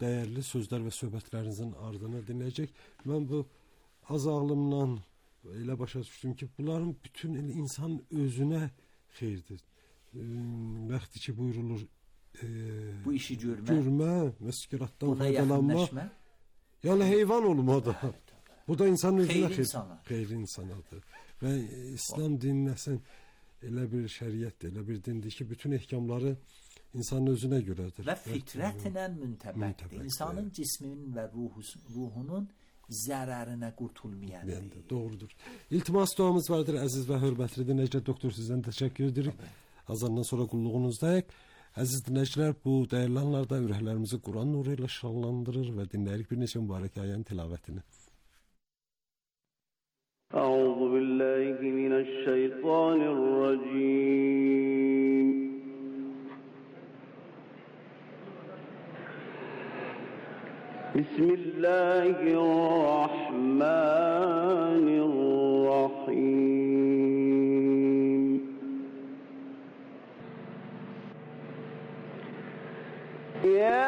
dəyərli sözlər və söhbətlərinizin ardını dinləyəcək. Mən bu az ağlımla elə başa düşdüm ki, bunların bütün insan özünə xeyirdir. Vaxtı ki buyurulur bu işi görmə, məskəratdan faydalanma. Yəni heyvan olma da. Bu da insanın özünə xeyirli insanadır. Və İslam dininin əsən elə bir şəriətdir, elə bir dindir ki, bütün ehkamları insanın özünə görədir. Və fitrətlə müntəbətdir. İnsanın cisminin və ruhunun zərərinə qurtulmayandır. Doğrudur. İltimas duamız vardır, əziz və hörmətli dinləyicilər. Doktor, sizdən təşəkkür edirik. Azandan sonra qulluğunuzdayıq. Əziz dinləyicilər, bu dəyərli anlarda ürəklərimizi Quran nuru ilə şanlandırır və dinləyirik bir neçə mübarək ayənin tilavətini. Əuzu billahi minəşşeytanirracim. Bismillahirrahmanirrahim. Ya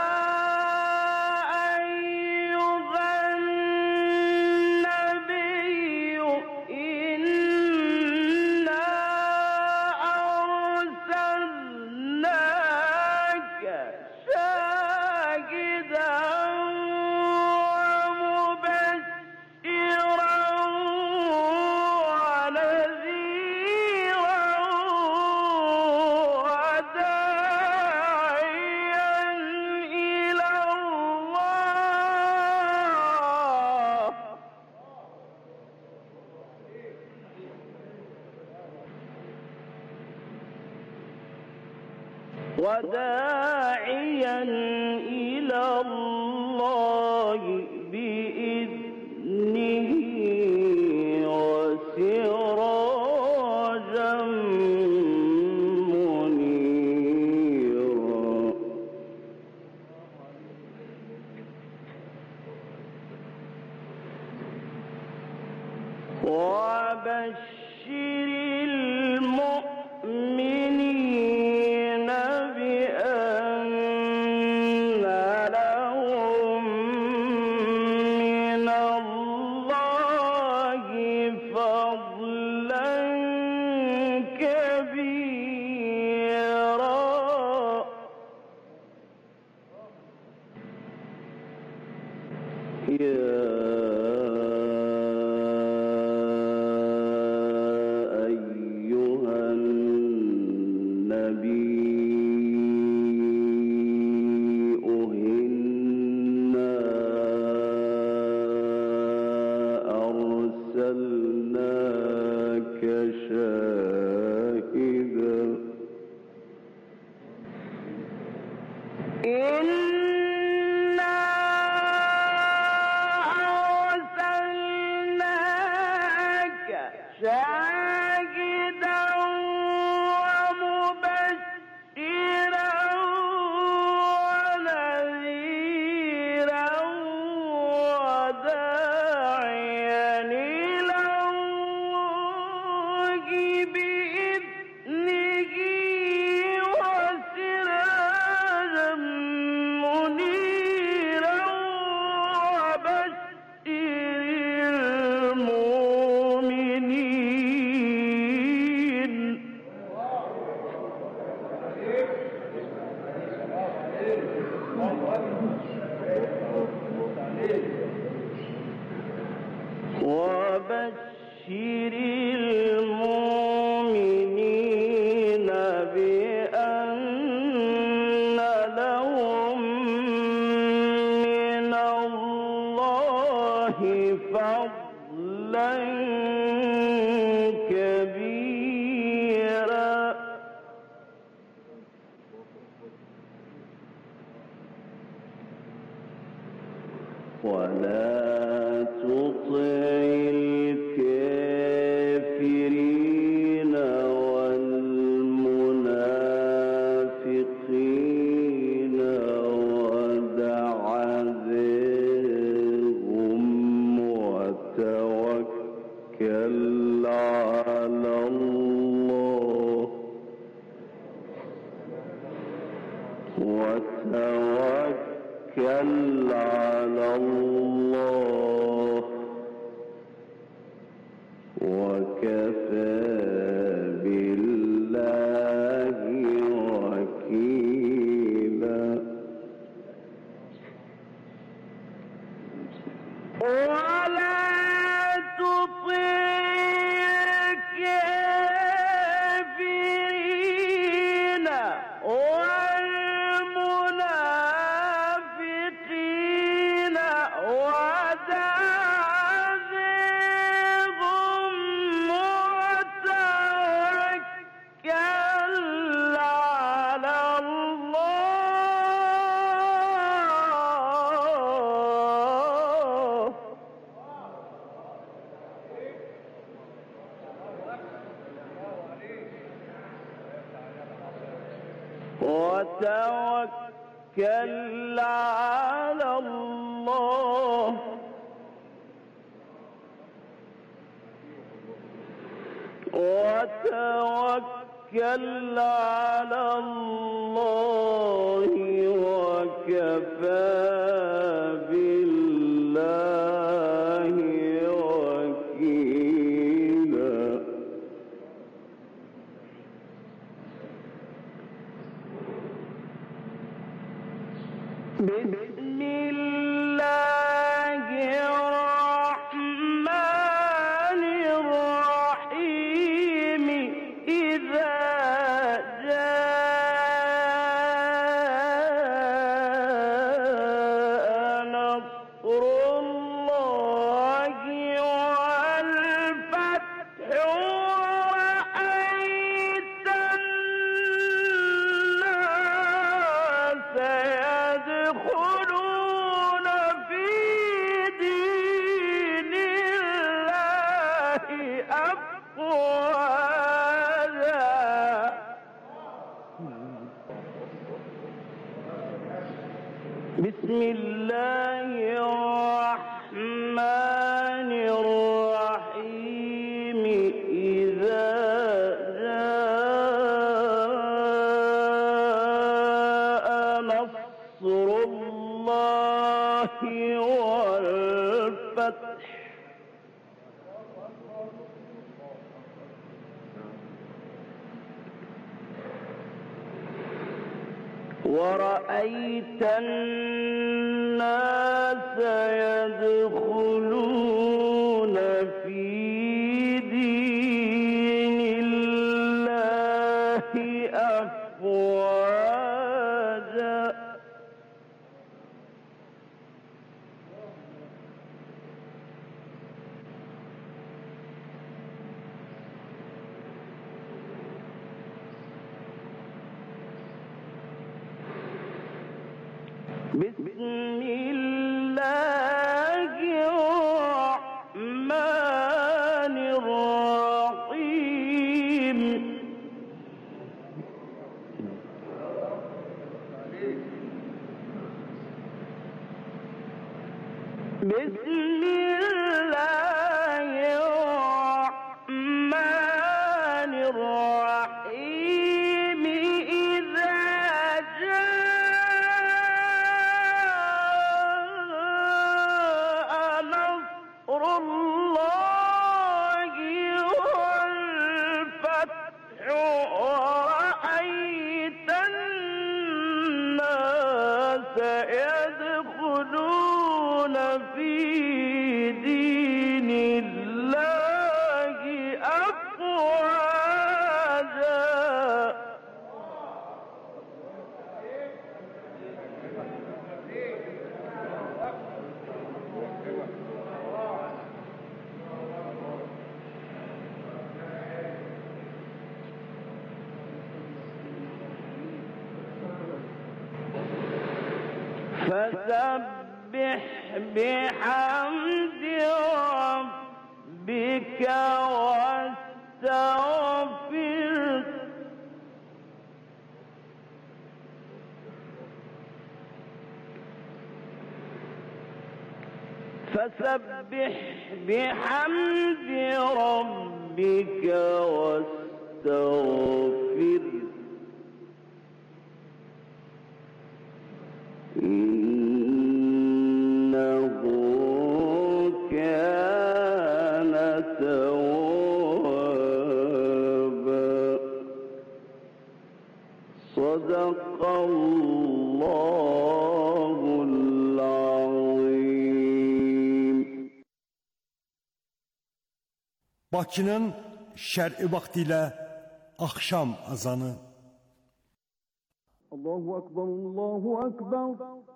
وداعيا إلى الله بإذنه وسراجا منيرا وبشر المؤمنين بأن لهم من الله فضلا كبيرا أرسلناك شاهدا إنا أرسلناك شاهدا ومبشرا ونذيرا وداعيا إلى الله بإذنه وسراجا منيرا وبشر المؤمنين وبشر المؤمنين بأن لهم من الله فضلا كبيرا ولا تطع الكافرين والمنافقين ودع عنهم وتوكل على الله وتوكل على الله وكفى بالله وكيلا ولا تطع الكافرين والمنافقين ودعهم وتوكل على الله وتوكل على الله وتوكل على الله وكفى بالله وكيلا بسم الله الرحمن الرحيم إذا جاء نصر الله والفتح ورأيت الناس يدخلون في دين الله أفواجا بسم الله الرحمن الرحيم إذا جاء نصر الله والفتح ورأيت الناس يدخلون في دين الله أفواجا بسم الله الرحمن الرحيم بسم الله الرحمن الرحيم إذا جاء نصر الله والفتح ورأيت الناس يدخلون في دين الله أفواجا فسبح بحمد ربك واستغفره فسبح بحمد ربك واستغفره Bakının şərqi vaxtı ilə axşam azanı. Allahu Akbar, Allahu Akbar.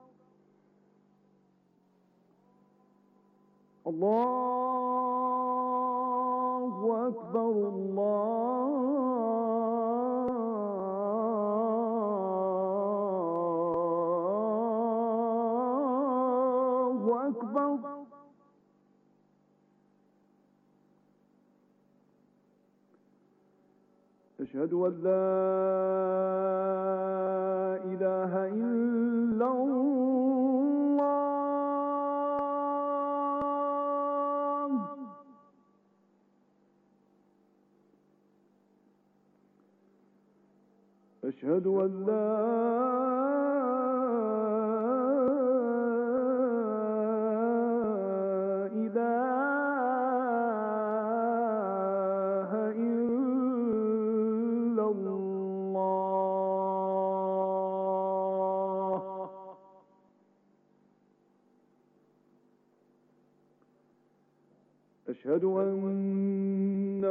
Allahu Akbar, Allahu Akbar. أشهد أن لا إله إلا الله. أشهد أن لا أشهد أن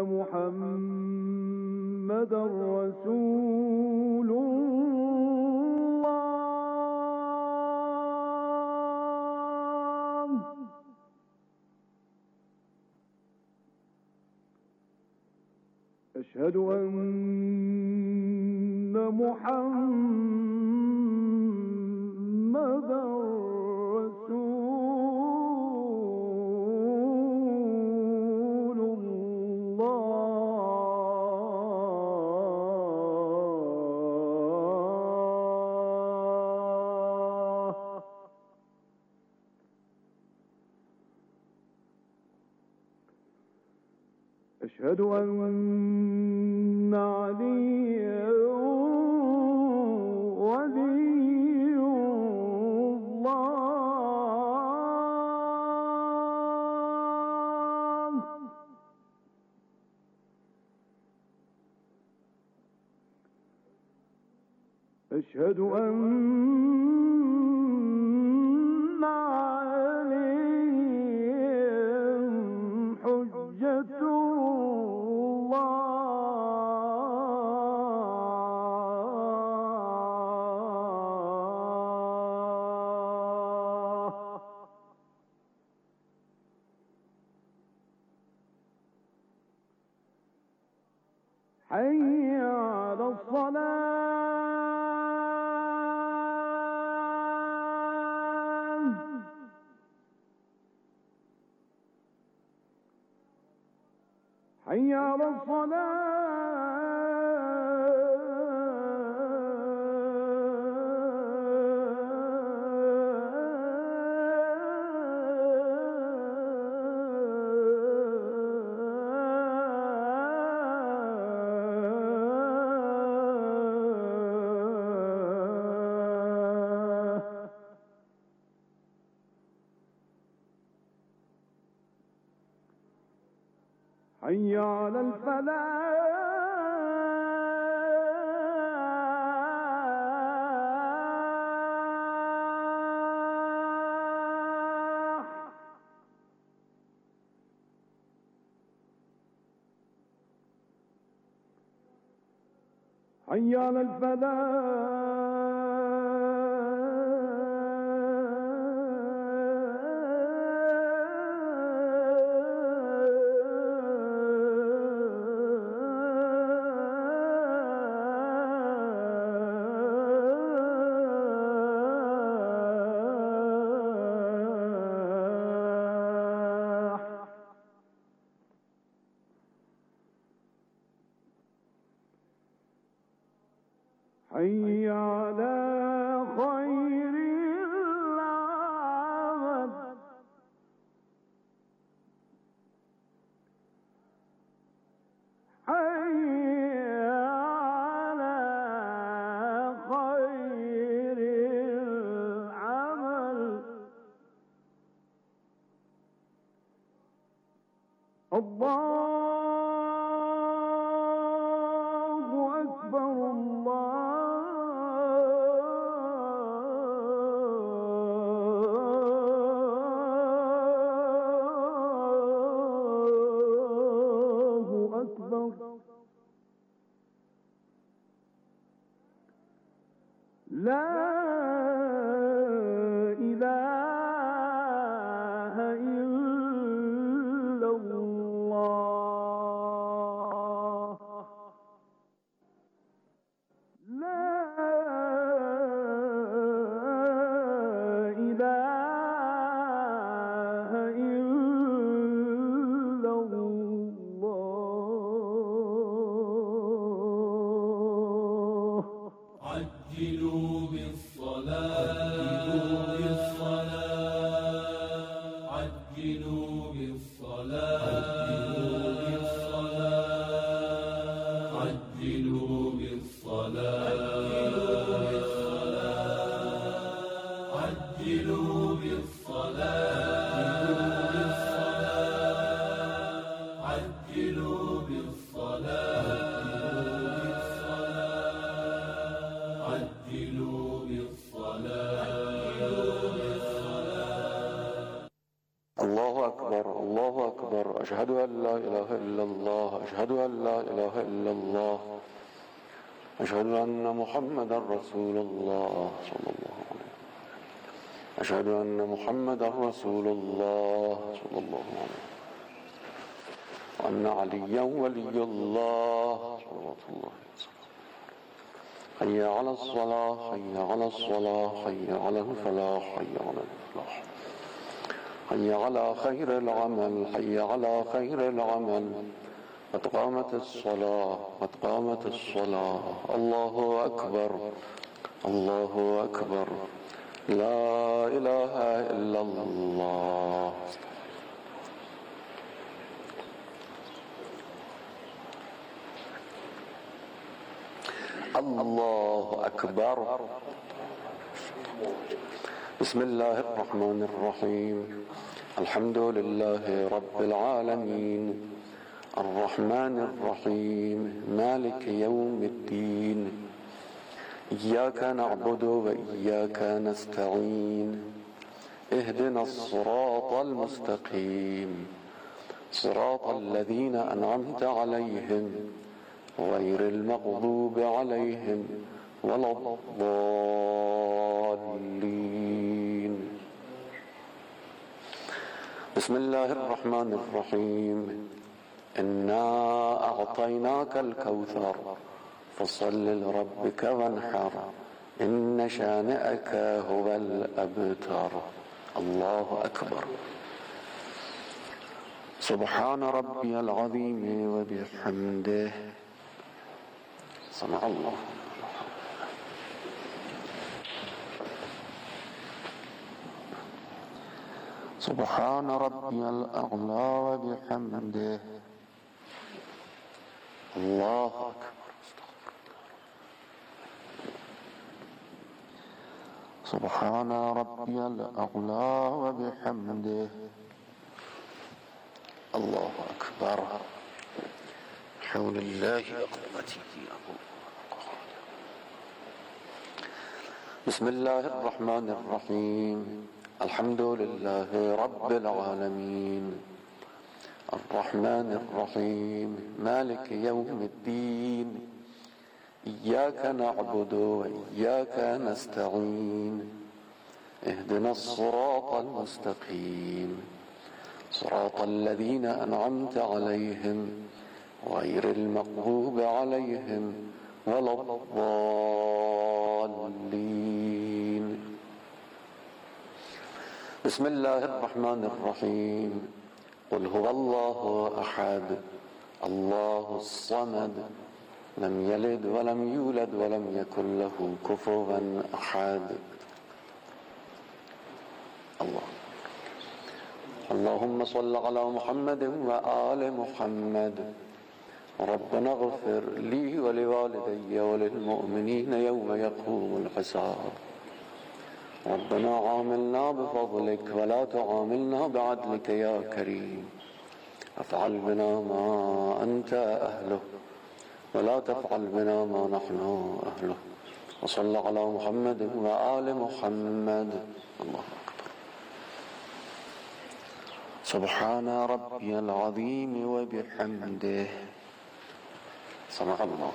محمدا رسول الله. أشهد أن محمدا أشهد أن عليا ولي الله. أشهد أن عليهم حجة حي على الصلاة. حي على حي على الفلاح. حي على حي على خير العمل. حي على خير العمل. الله أكبر، الله الله أكبر الله أكبر أشهد أن لا إله إلا الله أشهد أن لا إله إلا الله أشهد أن محمدا رسول الله صلى الله عليه وسلم أشهد أن محمدا رسول الله صلى الله عليه وسلم وأن عليا ولي الله صلوات الله وسلم حي على الصلاة حي على الصلاة حي على الفلاح حي على الفلاح حي على خير العمل حي على خير العمل قد قامت الصلاة قد قامت الصلاة الله أكبر الله أكبر لا إله إلا الله الله أكبر بسم الله الرحمن الرحيم الحمد لله رب العالمين الرحمن الرحيم مالك يوم الدين إياك نعبد وإياك نستعين اهدنا الصراط المستقيم صراط الذين أنعمت عليهم غير المغضوب عليهم ولا الضالين بسم الله الرحمن الرحيم إنا أعطيناك الكوثر فصل لربك وانحر إن شانئك هو الأبتر الله أكبر سبحان ربي العظيم وبحمده سمع الله سبحان ربي الأعلى وبحمده الله أكبر سبحان ربي الأعلى وبحمده الله أكبر حول الله وقوته بسم الله الرحمن الرحيم الحمد لله رب العالمين الرحمن الرحيم مالك يوم الدين إياك نعبد وإياك نستعين اهدنا الصراط المستقيم صراط الذين أنعمت عليهم غير المغضوب عليهم ولا الضالين بسم الله الرحمن الرحيم قل هو الله أحد الله الصمد لم يلد ولم يولد ولم يكن له كفوا أحد الله اللهم صل على محمد وآل محمد ربنا اغفر لي ولوالدي وللمؤمنين يوم يقوم الحساب ربنا عاملنا بفضلك ولا تعاملنا بعدلك يا كريم افعل بنا ما أنت أهله ولا تفعل بنا ما نحن أهله وصل على محمد وآل محمد الله أكبر سبحان ربي العظيم وبحمده سمع الله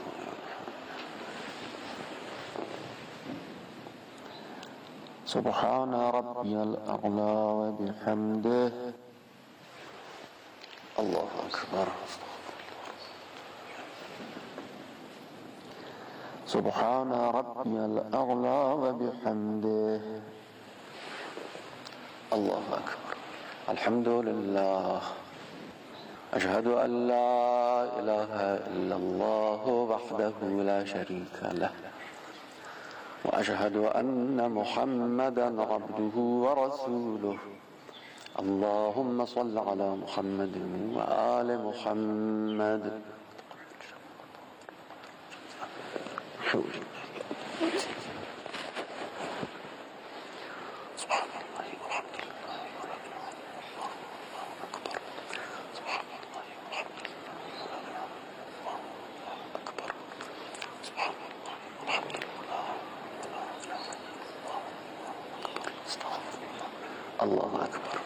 سبحان ربي الأعلى وبحمده الله أكبر سبحان ربي الأعلى وبحمده الله أكبر الحمد لله أشهد أن لا إله إلا الله وحده لا شريك له وأشهد أن محمدا عبده ورسوله اللهم صل على محمد وآل محمد سبحان الله أكبر.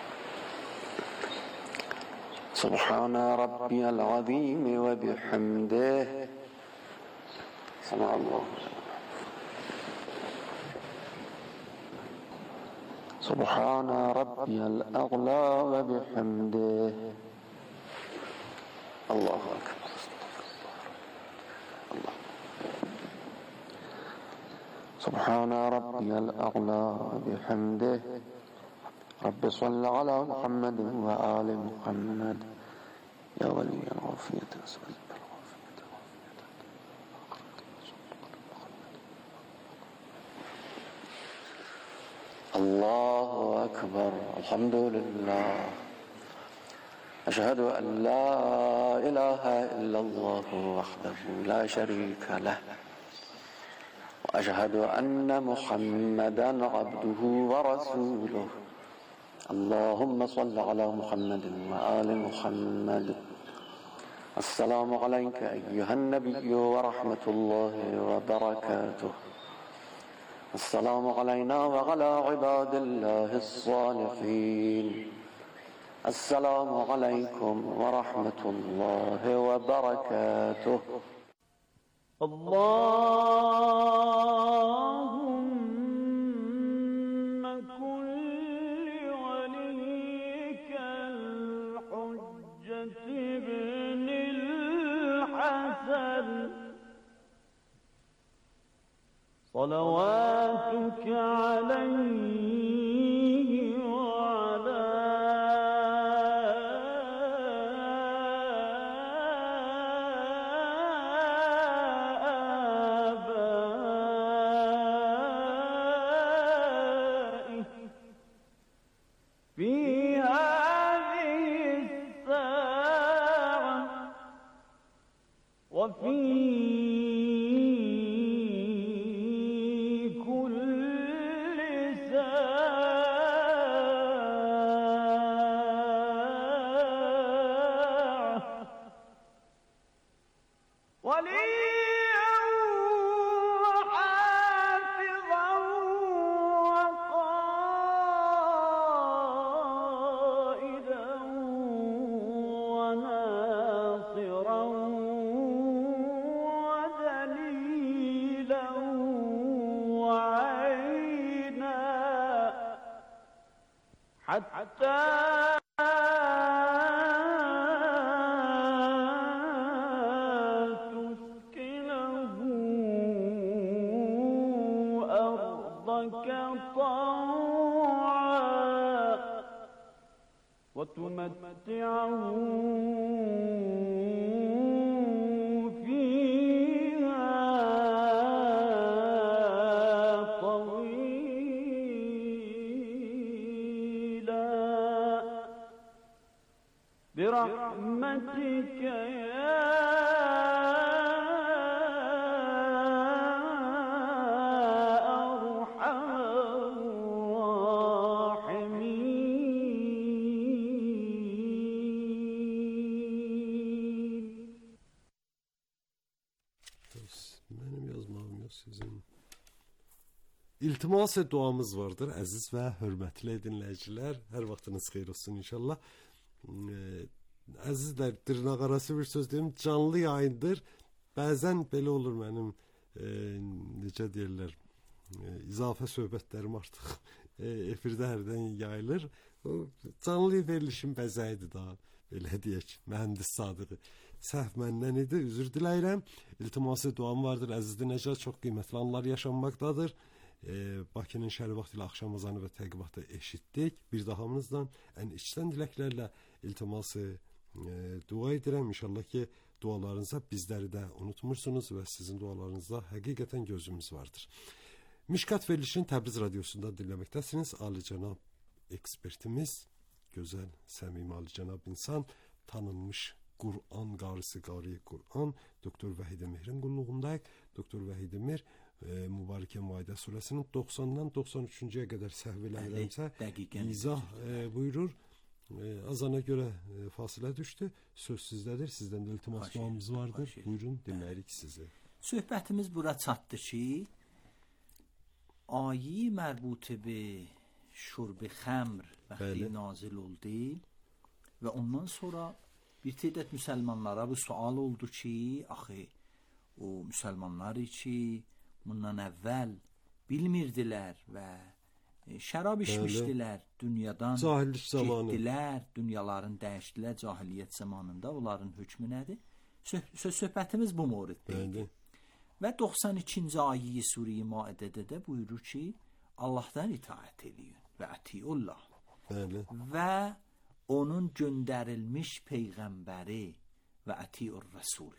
سبحان ربي العظيم وبحمده. سمع الله. سبحان ربي الأعلى وبحمده. الله أكبر. الله. سبحان ربي الأعلى وبحمده. رب صل على محمد وآل محمد يا ولي العافية. الله أكبر. الحمد لله. أشهد أن لا إله إلا الله وحده لا شريك له وأشهد أن محمدا عبده ورسوله. اللهم صل على محمد وآل محمد. السلام عليك أيها النبي ورحمة الله وبركاته. السلام علينا وعلى عباد الله الصالحين. السلام عليكم ورحمة الله وبركاته. اللهم كن لوليك الحجة ابن الحسن صلواتك عليه وعلى آبائه في هذه الساعة وفي حتى تسكنه أرضك طوعا وتمتعه برحمتك يا أرحم الراحمين. Benim yazmağım yok sizin. İltimas duamız vardır əziz və hörmətli dinləyicilər. Hər vaxtınız xeyir olsun inşallah. Əzizlər, dırnaqarası bir söz deyim, canlı yayındır. Bəzən belə olur mənim necə deyirlər, izafə söhbətlərim artıq efirdə hərdən yayılır. O canlı verilişin bəzəyidir daha, belə deyək, mühəndis Sadığı. Səhv məndən idi, üzr diləyirəm. İltiması duam vardır, əzizdir necə, çox qiymətli anlar yaşanmaqdadır. Bakının şəhər vaxtı ilə axşam azanı və təqibatı eşitdik. Bir daha hamınızdan ən içdən diləklərlə iltiması dua edirəm. İnşallah ki dualarınıza bizləri də unutmursunuz və sizin dualarınızda həqiqətən gözümüz vardır. Mişkat verilişini Təbriz Radyosu'nda dinləməkdəsiniz. Alicənab ekspertimiz, gözəl, səmimi alicənab insan, tanınmış Kur'an qarisi qari Kur'an Doktor Vahid Emir'in qulluğundayıq. Doktor Vahid Emir Mübarəkə Maidə surəsinin 90-dan 93-cüyə qədər səhv eləmirəmsə izah buyurur. Azana görə fasilə düşdü. Söz sizdədir. Sizdən də iltimas duamız vardır. Buyurun, dinləyirik sizi. Söhbətimiz bura çatdı ki, ayi mərbutə be şurb xəmr vəxti nazil oldu və ondan sonra bir tədət müsəlmanlara bu sual oldu ki, axı o müsəlmanlar ki bundan əvvəl bilmirdilər və şərab içmişdilər, dünyadan getdilər, dünyaların dəyişdilər cahiliyyət zamanında, onların hökmü nədir? Söhbətimiz bu mövzuda. Və 92-ci ayə Surə-i Maidədə də buyurur ki, Allahdan itaət eləyin və atiullah. Və onun göndərilmiş peyğəmbəri və atiur rəsul.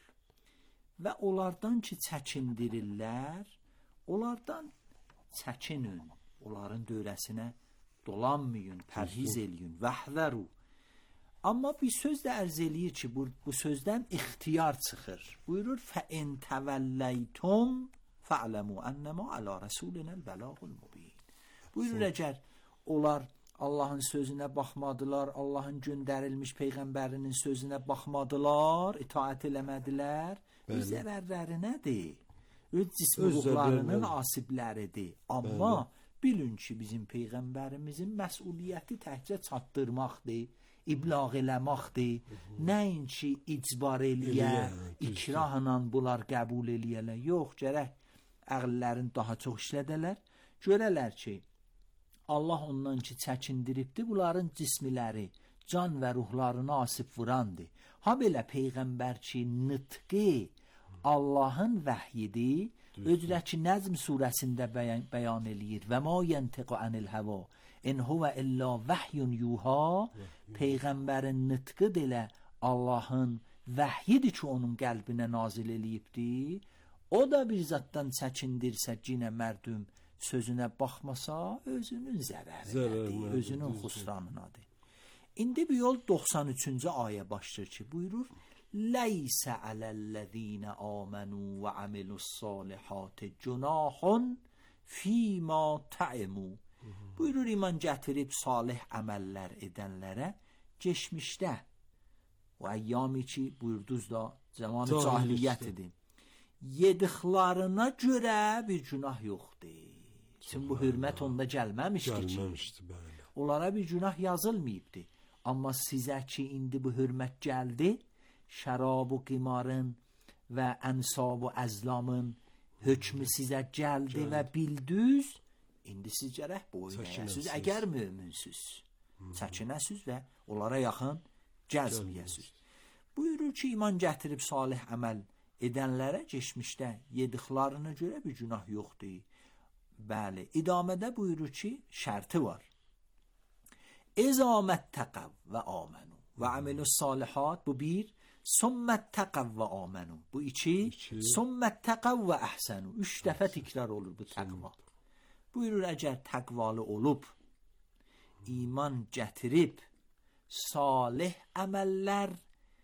Və onlardan ki çəkindirirlər, onlardan çəkinin, onların dövrəsinə dolanmayın, pərhiz eləyin, vəhdəru. Amma bir söz də ərz eləyir ki, bu sözdən ixtiyar çıxır. Buyurur, فَاِنْ تَوَلَّيْتُمْ فَعْلَمُوا أَنَّمَا عَلَى رَسُولِنَا الْبَلَاغُ الْمُبِينَ. Buyurur, əgər onlar Allahın sözünə baxmadılar, Allahın göndərilmiş peyğəmbərinin sözünə baxmadılar, itaət eləmədilər, öz zərərləri nədir? Öz cismi ruhlarının asibləridir. Amma bilin ki, bizim peyğəmbərimizin məsuliyyəti təkcə çatdırmaqdır, iblağ eləmaqdır, nəinki icbar eləyə, ikrahla bunlar qəbul eləyələr. Yox, gərək əqllərin daha çox işlədələr, görələr ki, Allah ondan ki çəkindiribdir, bunların cismiləri, can və ruhlarını asıb vurandır. Ha belə peyğəmbər ki, nıtqi Allahın vəhyidir, özlə ki Nəzm surəsində bəyan eləyir. Və ma yəntiqu anil həva in huvə illa vəhyun yuha. Peyğəmbərin nıtqı delə Allahın vəhyidir ki, onun qəlbinə nazil eləyibdir. O da bir zatdan çəkindirsə, cinə mərdum sözünə baxmasa, özünün zərərinədir, özünün xusranınadır. İndi bu yol 93-cü ayə başlayır ki, buyurur, Leysə aləl-ləzīnə āmenū və amilu's-sālihāti cunahun fīmā tə'imū. Buyurur, iman gətirib salih əməllər edənlərə geçmişdə, o əyyami ki, buyurduz da, zamanı cahiliyyət edin, yediklarına görə bir günah yoxdur. Çünki bu hürmət onda gəlməmişdi ki, onlara bir günah yazılmayıbdı. Amma sizə ki, indi bu hürmət gəldi, şərab-ı qimarın və ənsab-ı əzlamın hökmü sizə gəldi və bildiniz, indi siz gərək boyun əyəsiz, əgər möminsüz, çəkinəsiz və onlara yaxın gəzməyəsiz. Buyurur ki, iman gətirib salih əməl edənlərə geçmişdə yediklarına görə bir günah yoxdur. Bəli, idamədə buyurur ki, şərti var. İzamət təqəv və āmenu və amilus salihat, bu bir, summət təqəv və āmenu, bu iki, summət təqəv və əhsənu, 3 dəfə təkrar olur bu təqva. Buyurur, əgər təqvalı olub, iman gətirib, salih əməllər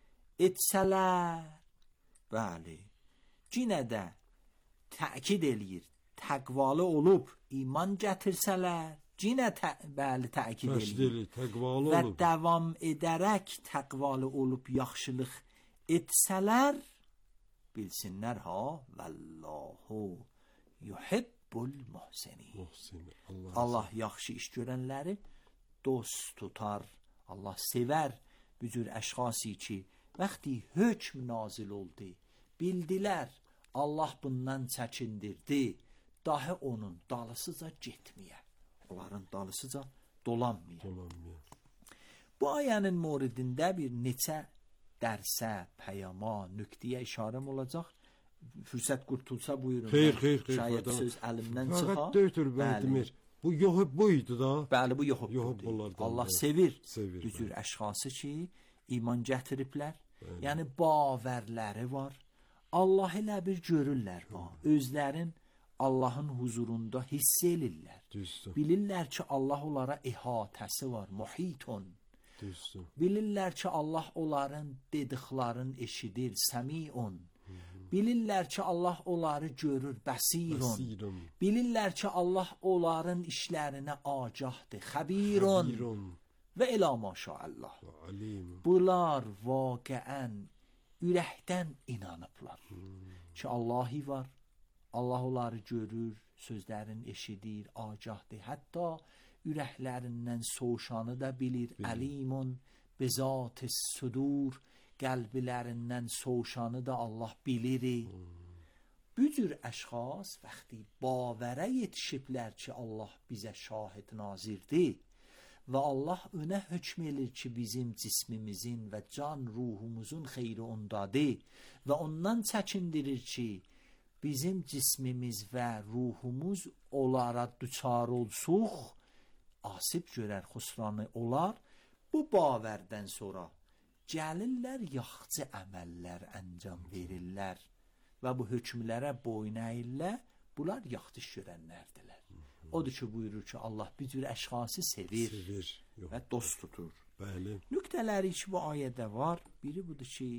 etsələr, bəli, cinə də təkid eləyir, təqvalı olub, iman gətirsələr, cinə bəli təkid eləyir və davam edərək təqvalı olub yaxşılıq etsələr, bilsinlər ha, vəllahu yuhibbul muhsinin. Allah yaxşı iş görənləri dost tutar, Allah sevər bu cür əşxası ki, vaxtı hökm nazil oldu, bildilər, Allah bundan çəkindirdi, daha onun dalısıca getməyə, onların dalısıca dolanmaya. Bu ayənin mövridində bir neçə dərsə, pəyama, nüqtəyə işarəm olacaq. Fürsət qurtulsa buyurun. Xeyr. Şayət söz əlimdən çıxa. Fəqət döytür Bəldimir. Bu yoxub buydu da. Bəli, bu yoxub. Allah sevir bu cür əşxası ki, iman gətiriblər. Yəni, bavərləri var. Allah ilə bir görürlər. Özlərin Allahın huzurunda hiss elirlər. Bilirlər ki, Allah onlara ihatəsi var, muhitun. Bilirlər ki, Allah onların dediklərin eşidir, səmiun. Bilirlər ki, Allah onları görür, bəsirun. Bilirlər ki, Allah onların işlərinə agahdır, xəbirun. Və elə maşallah. Bunlar vaqiən ürəkdən inanıblar ki, Allahi var. Allah onları görür, sözlərin eşidir, agahdır. Hətta ürəklərindən soğuşanı da bilir. Əlimun bizat-ı sudur, qəlblərindən soğuşanı da Allah bilir. Bu cür əşxas vəxti bavərə yetişiblər ki, Allah bizə şahid nazirdir və Allah önə hökm edir ki, bizim cismimizin və can ruhumuzun xeyri ondadır və ondan çəkindirir ki, bizim cismimiz və ruhumuz onlara düçar olsuq, asib görər, xusranı olar. Bu bavərdən sonra gəlirlər, yaxçı əməllər əncam verirlər və bu hökmlərə boyun əyirlər. Bunlar yaxşı iş görənlərdirlər. Odur ki, buyurur ki, Allah bir cür əşxası sevir və dost tutur. Bəli. Nüqtələri ki, bu ayədə var. Biri budur ki,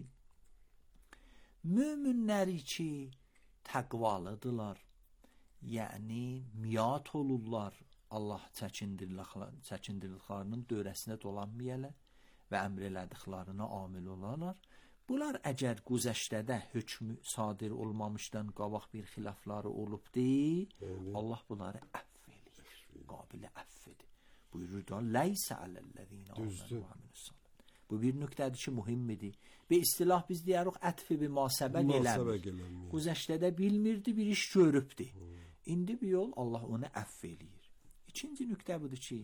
möminləri ki, təqvalıdırlar. Yəni, miyat olurlar. Allah çəkindirdiklərinin dövrəsində dolanmayarlar və əmr elədiklərinə amil olarlar. Bunlar əgər güzəştədə hökmü sadir olmamışdan qabaq bir xilafları olub deyil, Allah bunları əff eləyir, qabilə əff edir. Buyurur da, ləysə aləl-ləzīnə amənü və amilus-salih. Bu bir nöqtədir ki, mühimmidir. Bir istilah biz deyirik, ətfi bir masəbəq eləmir. Güzəştədə bilmirdi, bir iş görübdü. İndi bir yol Allah onu əff eləyir. İkinci nöqtə budur ki,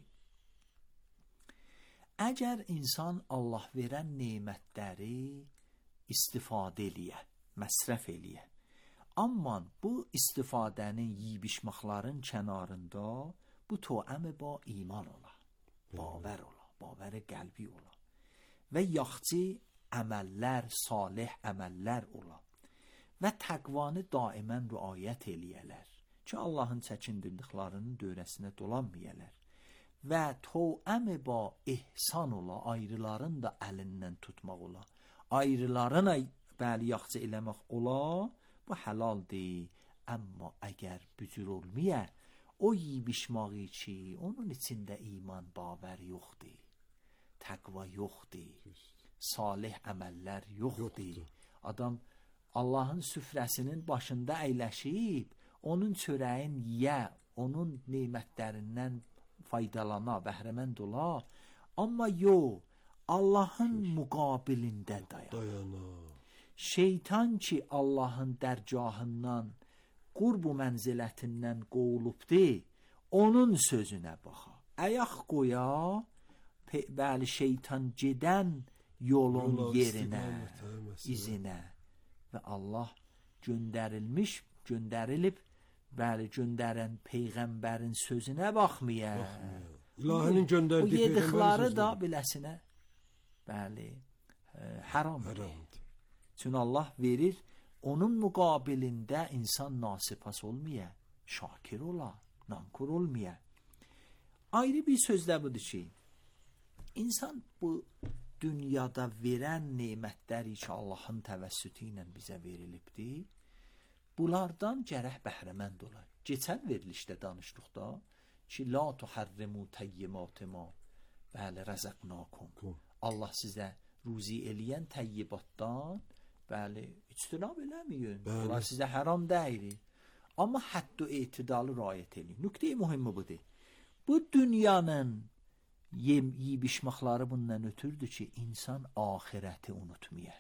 əgər insan Allah verən nemətləri istifadə eləyə, məsrəf eləyə, amma bu istifadənin yiyib-içməklərin kənarında bu toəmi ba iman ola, bavər ola, bavər qəlbi ola və yaxçı əməllər, salih əməllər ola və təqvanı daimən riayət eləyələr ki, Allahın çəkindirdiklərinin dövrəsinə dolanmayələr və toəmi ba ihsan ola, ayrıların da əlindən tutmaq ola, ayrılarına bəli yaxçı eləmək ola, bu həlaldir. Amma əgər bücür olmaya, o yiyib-içməyi ki, onun içində iman, bavər yoxdur, təqva yoxdur, salih əməllər yoxdur. Adam Allahın süfrəsinin başında əyləşib, onun çörəyin yiyə, onun nemətlərindən faydalana, bəhrəmənd ola, amma yox, Allahın müqabilində dayana. Şeytan ki, Allahın dərgahından, qurbu mənzilətindən qovulubdur, onun sözünə baxa. Ayaq qoya, bəli, şeytan gedən yolun yerinə, izinə və Allah göndərilib, bəli, göndərən Peyğəmbərin sözünə baxmaya. İlahinin göndərdiyi yedikləri da biləsinə, bəli, haramdır. Çünki Allah verir, onun müqabilində insan nasipas olmaya, şakir ola, nankor olmaya. Ayrı bir sözdə budur ki, insan bu dünyada verən nemətləri ki, Allahın təvəssütü ilə bizə verilibdir, bunlardan gərək bəhrəmənd olar. Keçən verilişdə danışdıqda ki, la tuharrimu tayyibatima, bəli, rəzəqnakum. Allah sizə ruzi eləyən tayyibatdan, bəli, içtinab eləməyin. Bunlar sizə haram deyil. Amma hədd-i etidalı riayət eləyin. Nöqtə-i mühimmi budur. Bu dünyanın yiyib-içməkləri bundan ötürdür ki, insan ahirəti unutmaya.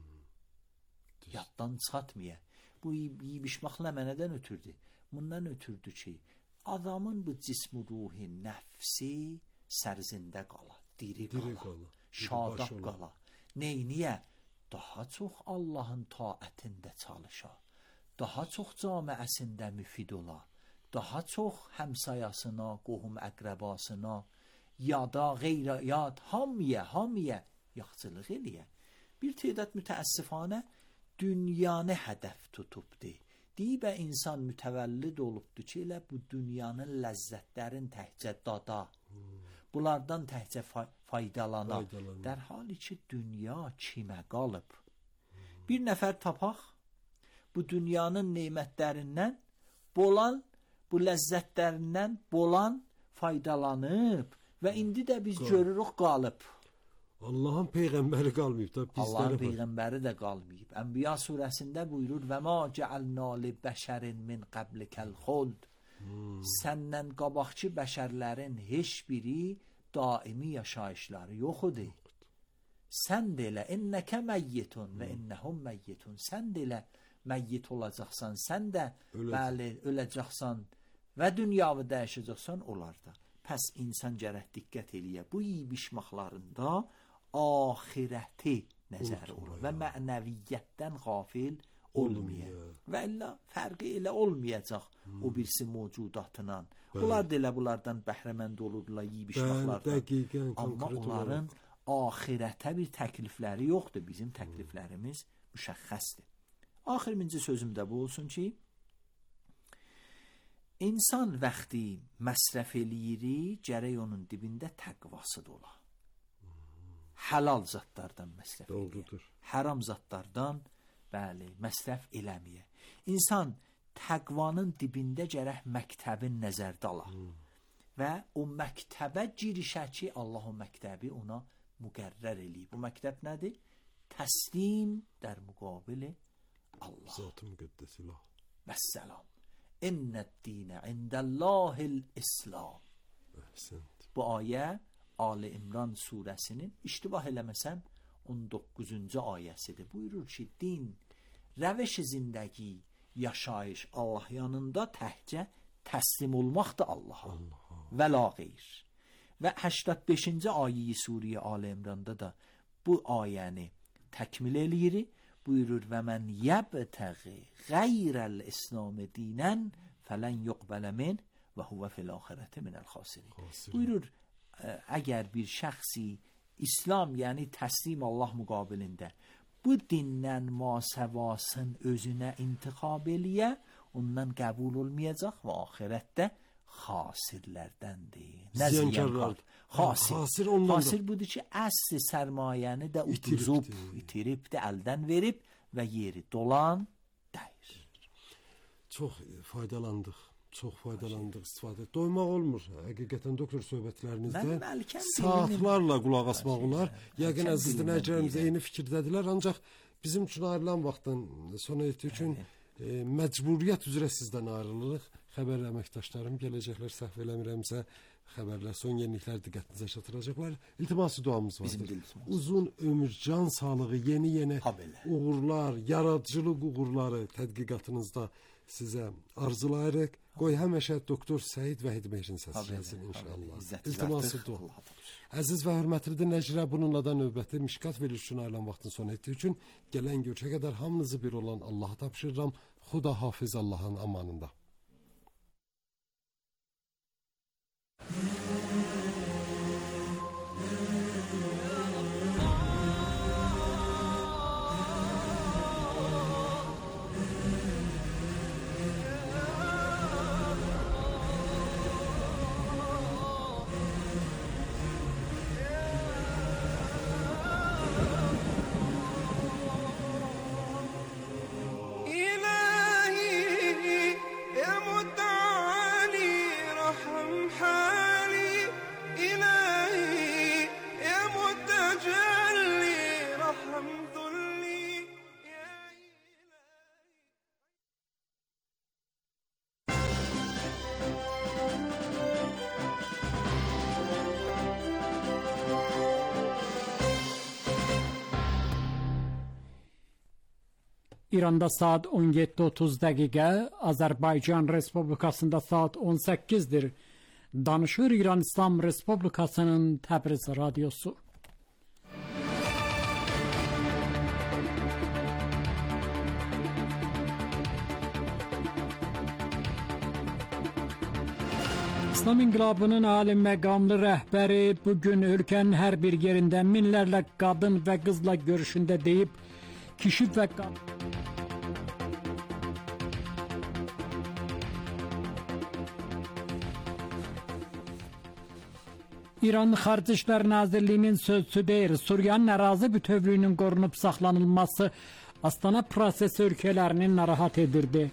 Yaddan çıxatmaya. Bu yiyib-içməklə mənədən ötürdü. Bundan ötürdü ki, adamın bu cism-i ruhi, nəfsi sərzində qala, diri qala, şadab qala. Neyniyə? Daha çox Allahın taətində çalışa, daha çox camiəsində müfid ola, daha çox həmsayasına, qohum əqrəbasına, yada, qeyra, yad, hamiyə yaxçılıq eləyə. Bir tədad mütəəssifanə dünyanı hədəf tutubdur. Deyibə insan mütəvəllid olubdur ki, elə bu dünyanın ləzzətlərin təhcə dada, bunlardan təhcə faydalana. Dərhali ki, dünya kimə qalıb? Bir nəfər tapaq, bu dünyanın nemətlərindən bolan, bu ləzzətlərindən bolan faydalanıb və indi də biz görürük qalıb. Allahın peyğəmbəri qalmayıb da bizlərə. Allahın peyğəmbəri də qalmayıb. Ənbiya surəsində buyurur: "Və ma cəalna li bəşərin min qablikəl xuld." Səndən qabaqçı bəşərlərin heç biri daimi yaşayışları yox idi. Sən də elə innəkə məyyitun və innəhum məyyitun. Sən də elə məyyit olacaqsan, sən də bəli öləcəksən və dünyanı dəyişəcəksən onlar da. Pəs insan gərək diqqət eləyə. Bu yeyib-içməklərində axirəti nəzər olur və mənəviyyətdən qafil olmayacaq. Və illa fərqi elə olmayacaq o birisi mövcudatla. Bunlar da elə bunlardan bəhrəmənd olurlar yeyib-içməklərdən. Amma onların axirətə bir təklifləri yoxdur. Bizim təkliflərimiz müşəxxəsdir. Axırıncı sözüm də bu olsun ki, insan vaxtı məsrəf eləyiri, gərək onun dibində təqvası da ola. Halal zatlardan məsrəf eləyir. Haram zatlardan bəli, məsrəf eləməyə. İnsan təqvanın dibində gərək məktəbin nəzərdə ala. Və o məktəbə girişə ki, Allah o məktəbi ona müqərrər eləyib. Bu məktəb nədir? Təslim در مقابل Allah. Zat-ı müqəddəs ilah. Vəssalam. İnnəd-dinə indəllahil İslam. Əhsənt. Bu ayə Ali İmran surəsinin iştibah eləməsəm 19-cu ayəsidir. Buyurur ki, din, rəveş zindəgi, yaşayış Allah yanında təhcə təslim olmaqdır Allaha və la qeyr. Və 85-ci ayə-i Suriyə Ali İmranda da bu ayəni təkmil eləyir. Buyurur və mən yəbtəği qeyrəl-İslam dinən fələn yuqbələ min və huvə fil-axirəti minəl-xasirin. Buyurur, əgər bir şəxsi İslam, yəni təslim Allah müqabilində bu dindən masəvasın özünə intiqab eləyə, ondan qəbul olmayacaq və axirətdə xasirlərdəndir. Nə ziyankar? Xasir budur ki, əsli sərmayəni də utuzub, itirib də əldən verib və yeri dolan dəyir. Çox faydalandıq. Çox faydalandıq, istifadə. Doymaq olmur. Həqiqətən doktor söhbətlərinizdə saatlarla qulaq asmaq olar. Yəqin əziz dinləyicilərimiz eyni fikirdədirlər, ancaq bizim üçün ayrılan vaxtdan sona etdiyi üçün məcburiyyət üzrə sizdən ayrılırıq. Xəbər əməkdaşlarım gələcəklər, səhv eləmirəmsə xəbərlər, son yeniliklər diqqətinizə çatdıracaqlar. İltiması duamız vardır. Uzun ömür, can sağlığı, yeni uğurlar, yaradıcılıq uğurları tədqiqatınızda sizə arzulayırıq. Qoy həmişə doktor Səid Vəhid Mehrin səsi gəlsin inşallah. İltiması dua. Əziz və hörmətli dinləyicilər, bununla da növbəti Mişkat verilişinin ayrılan vaxtın sona etdiyi üçün gələn görüşə qədər hamınızı bir olan Allaha tapşırıram. Xuda hafiz, Allahın amanında. İranda saat 17:30 dəqiqə, Azərbaycan Respublikasında saat 18-dir. Danışır İran İslam Respublikasının Təbriz radiosu. İslam İnqilabının ali məqamlı rəhbəri bugün ölkənin hər bir yerində minlərlə qadın və qızla görüşündə deyib, kişi və qadın İran Xarici İşlər Nazirliyinin sözçüsü deyir, Suriyanın ərazi bütövlüyünün qorunub saxlanılması Astana prosesi ölkələrini narahat edirdi.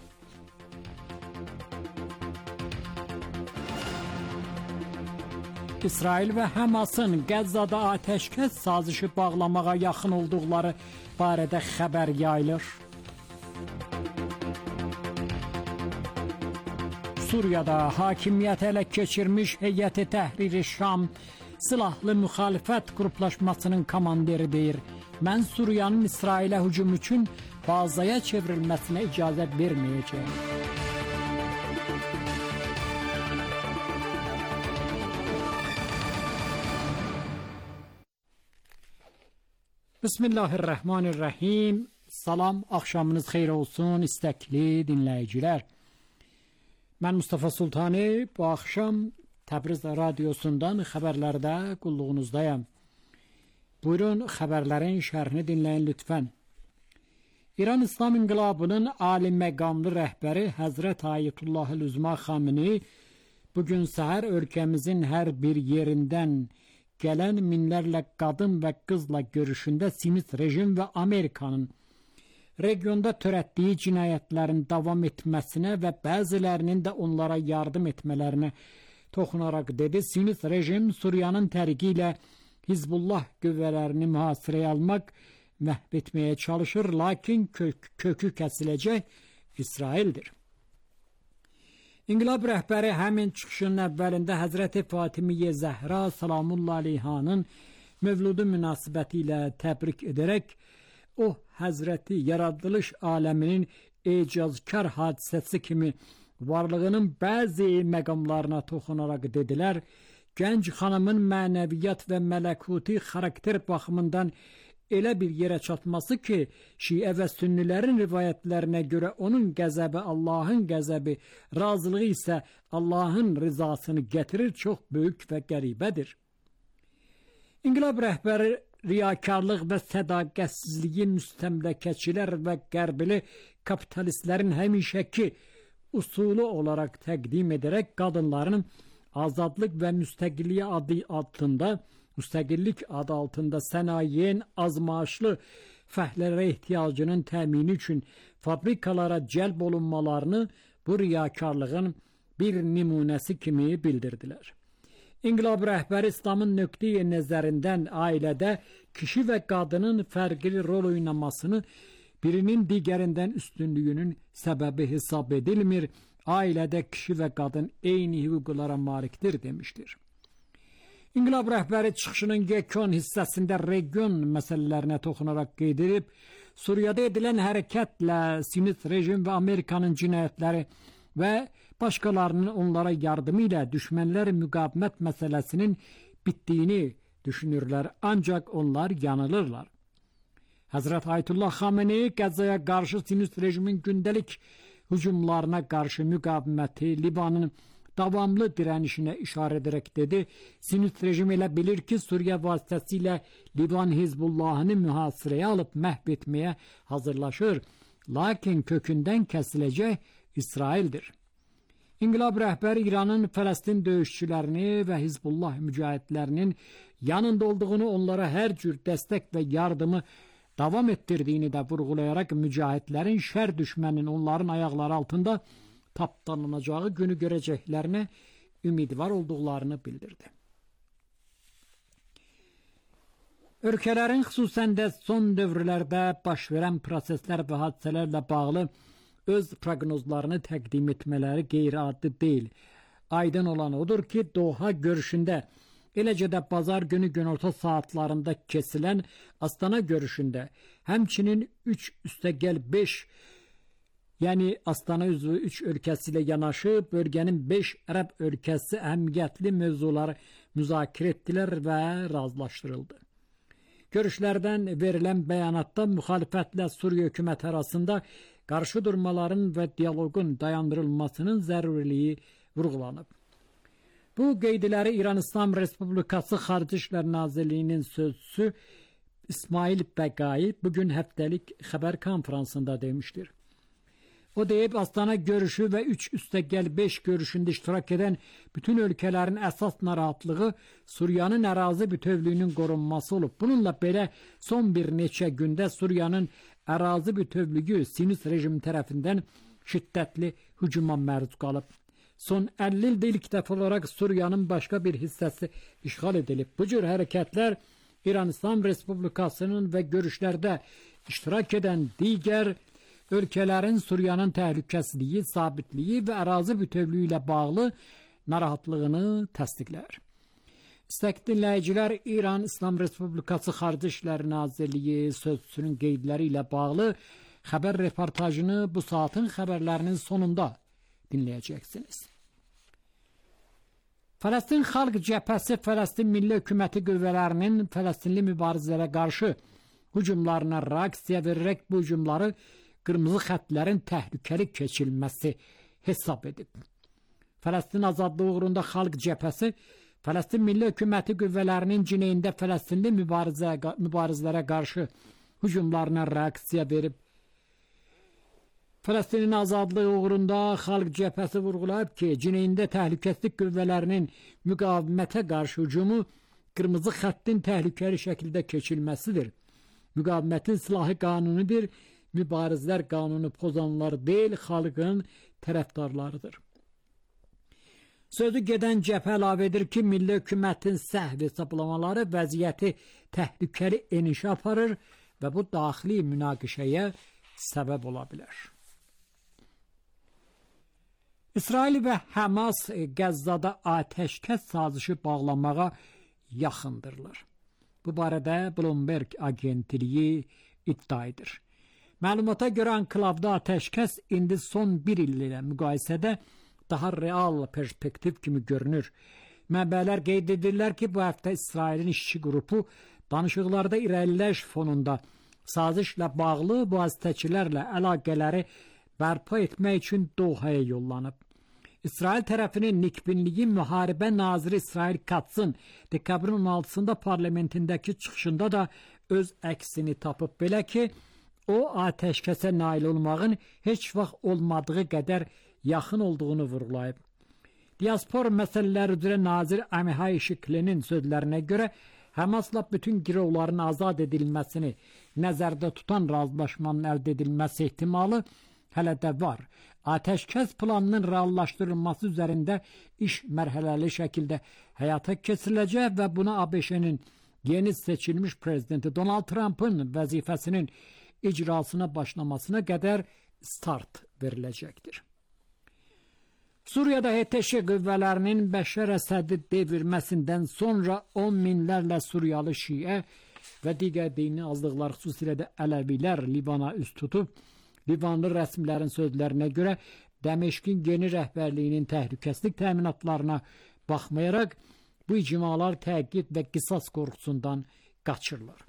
İsrail və Həmasın Qəzzada atəşkəs sazişi bağlamağa yaxın olduqları barədə xəbər yayılır. Suriyada hakimiyyəti ələ keçirmiş Heyət-i Təhrir-i Şam silahlı müxalifət qruplaşmasının komandiri deyir: "Mən Suriyanın İsrailə hücum üçün bazaya çevrilməsinə icazə verməyəcəyəm." Bismillahirrahmanirrahim. Salam, axşamınız xeyir olsun istəkli dinləyicilər. Mən Mustafa Sultani, bu axşam Təbriz radiosundan xəbərlərdə qulluğunuzdayam. Buyurun, xəbərlərin şərhini dinləyin lütfən. İran İslam İnqilabının ali məqamlı rəhbəri Həzrət Ayətullah Üzma Xamenei bugün səhər ölkəmizin hər bir yerindən gələn minlərlə qadın və qızla görüşündə Siyonist rejim və Amerikanın regionda törətdiyi cinayətlərin davam etməsinə və bəzilərinin də onlara yardım etmələrinə toxunaraq dedi: Siyonist rejim Suriyanın tərqi ilə Hizbullah qüvvələrini mühasirəyə almaq, məhv etməyə çalışır, lakin kökü kəsiləcək İsraildir. İnqilab rəhbəri həmin çıxışının əvvəlində Həzrəti Fatimiyyə Zəhra Salamullah Aleyhanın mövludu münasibəti ilə təbrik edərək, o Həzrəti yaradılış aləminin ecazkar hadisəsi kimi varlığının bəzi məqamlarına toxunaraq dedilər: gənc xanımın mənəviyyat və mələkuti xarakter baxımından elə bir yerə çatması ki, Şiə və Sünnilərin rivayətlərinə görə onun qəzəbi Allahın qəzəbi, razılığı isə Allahın rızasını gətirir, çox böyük və qəribədir. İnqilab rəhbəri riyakarlıq və sədaqətsizliyi müstəmləkəçilər və qərbili kapitalistlərin həmişəki usulu olaraq təqdim edərək qadınların azadlıq və müstəqillik adı altında sənayenin azmaşlı fəhlərə ehtiyacının təmini üçün fabrikalara cəlb olunmalarını bu riyakarlığın bir nümunəsi kimi bildirdilər. İnqilab rəhbəri İslamın nöqteyi nəzərindən ailədə kişi və qadının fərqli rol oynamasını birinin digərindən üstünlüyünün səbəbi hesab edilmir, ailədə kişi və qadın eyni hüquqlara malikdir demişdir. İnqilab rəhbəri çıxışının yekun hissəsində region məsələlərinə toxunaraq qeyd edib, Suriyada edilən hərəkətlə Siyonist rejim və Amerikanın cinayətləri və başqalarının onlara yardımı ilə düşmənlər müqavimət məsələsinin bitdiyini düşünürlər, ancaq onlar yanılırlar. Həzrət Ayətullah Xamenei Qəzzaya qarşı Siyonist rejimin gündəlik hücumlarına qarşı müqaviməti, Livanın davamlı dirənişinə işarə edərək dedi: Siyonist rejim elə bilir ki, Suriya vasitəsilə Livan Hizbullahını mühasirəyə alıb məhv etməyə hazırlaşır, lakin kökündən kəsiləcək İsraildir. İnqilab rəhbəri İranın Fələstin döyüşçülərini və Hizbullah mücahidlərinin yanında olduğunu, onlara hər cür dəstək və yardımı davam etdirdiyini də vurğulayaraq mücahidlərin şər düşmənin onların ayaqları altında tapdalanacağı günü görəcəklərinə ümidvar olduqlarını bildirdi. Ölkələrin xüsusən də son dövrlərdə baş verən proseslər və hadisələrlə bağlı öz proqnozlarını təqdim etmələri qeyri-adi deyil. Aydın olan odur ki, Doha görüşündə, eləcə də bazar günü günorta saatlarında kesilən Astana görüşündə, həmçinin 3+5, yəni Astana üzvü 3 ölkəsi ilə yanaşı, bölgənin 5 ərəb ölkəsi əhəmiyyətli mövzuları müzakirə etdilər və razılaşdırıldı. Görüşlərdən verilən bəyanatda müxalifətlə Suriya hökuməti arasında qarşı durmaların və dialoqun dayandırılmasının zəruriliyi vurğulanıb. Bu qeydləri İran İslam Respublikası Xarici İşlər Nazirliyinin sözçüsü İsmail Bəqai bugün həftəlik xəbər konferansında demişdir. O deyib, Astana görüşü və 3+5 görüşündə iştirak edən bütün ölkələrin əsas narahatlığı Suriyanın ərazi bütövlüyünün qorunması olub. Bununla belə son bir neçə gündə Suriyanın ərazi bütövlüyü Siyonist rejim tərəfindən şiddətli hücuma məruz qalıb. Son 50 ildə ilk dəfə olaraq Suriyanın başqa bir hissəsi işğal edilib. Bu cür hərəkətlər İran İslam Respublikasının və görüşlərdə iştirak edən digər ölkələrin Suriyanın təhlükəsizliyi, sabitliyi və ərazi bütövlüyü ilə bağlı narahatlığını təsdiqlər. İstəkli dinləyicilər, İran İslam Respublikası Xarici İşlər Nazirliyi sözçüsünün qeydləri ilə bağlı xəbər reportajını bu saatin xəbərlərinin sonunda dinləyəcəksiniz. Fələstin Xalq Cəbhəsi Fələstin Milli Hökuməti qüvvələrinin Fələstinli mübarizlərə qarşı hücumlarına reaksiya verərək bu hücumları qırmızı xəttlərin təhlükəli keçilməsi hesab edib. Fələstin azadlığı uğrunda Xalq Cəbhəsi Fələstin Milli Hökuməti qüvvələrinin cineyində Fələstinli mübarizlərə qarşı hücumlarına reaksiya verib. Fələstinin azadlığı uğrunda Xalq Cəbhəsi vurğulayıb ki, cineyində təhlükəsizlik qüvvələrinin müqavimətə qarşı hücumu qırmızı xəttin təhlükəli şəkildə keçilməsidir. Müqavimətin silahı qanunudur, mübarizlər qanunu pozanlar deyil, xalqın tərəfdarlarıdır. Sözü gedən cəbhə əlavə edir ki, Milli Hökumətin səhv hesablamaları vəziyyəti təhlükəli enişə aparır və bu daxili münaqişəyə səbəb ola bilər. İsrail və Həmas Qəzzada atəşkəs sazişi bağlamağa yaxındırlar. Bu barədə Bloomberg agentliyi iddia edir. Məlumata görə anklavda atəşkəs indi son bir il ilə müqayisədə daha real perspektiv kimi görünür. Mənbələr qeyd edirlər ki, bu həftə İsrailin işçi qrupu danışıqlarda irəliləş fonunda sazişlə bağlı vasitəçilərlə əlaqələri bərpa etmək üçün Dohaya yollanıb. İsrail tərəfinin nikbinliyi müharibə naziri İsrail Katzın dekabrın 16-sında parlamentindəki çıxışında da öz əksini tapıb. Belə ki, o atəşkəsə nail olmağın heç vaxt olmadığı qədər yaxın olduğunu vurğulayıb. Diaspor məsələləri üzrə nazir Amihai Şiklenin sözlərinə görə Həmasla bütün girovların azad edilməsini nəzərdə tutan razılaşmanın əldə edilməsi ehtimalı hələ də var. Atəşkəs planının reallaşdırılması üzərində iş mərhələli şəkildə həyata keçiriləcək və buna ABŞ-nin yeni seçilmiş prezidenti Donald Trump'ın vəzifəsinin icrasına başlamasına qədər start veriləcəkdir. Suriyada HTŞ qüvvələrinin Bəşər Əsədi devirməsindən sonra 10 minlərlə Suriyalı şiə və digər dini azlıqlar, xüsusilə də Ələvilər Livana üst tutub. Livanlı rəsmilərin sözlərinə görə Dəməşqin yeni rəhbərliyinin təhlükəsizlik təminatlarına baxmayaraq bu icmalar təqib və qisas qorxusundan qaçırlar.